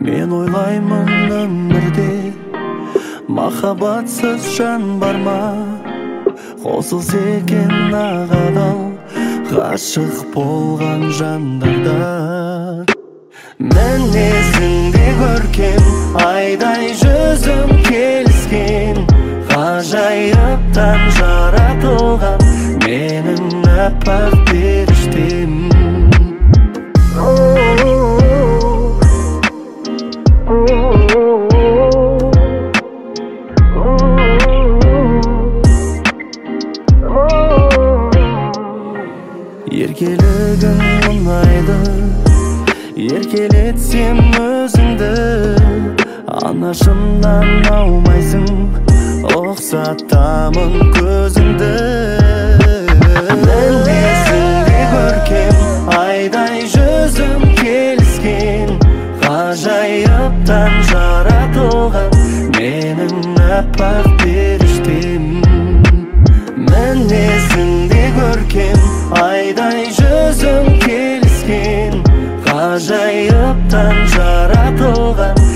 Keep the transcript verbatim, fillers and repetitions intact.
Мен ойлаймын өмірде махаббатсыз жан бар ма? Қосылса екен ағадал ғашық болған жандардан. Мінезіңде көркем айдай жүзім келіскен, ғажайыптан жаратылған менің аппақ періштем. Еркелігің ұнайды, еркелетсем өзіңді, анашымнан аумайсың, ұқсатамын көзіңді. Мінезіңде көркем айдай жүзім келіскен, ғажайыптан жаратылған менің аппақ періштем. Мінезіңде көркем айдай жүзім келіскен, ғажайыптан жаратылған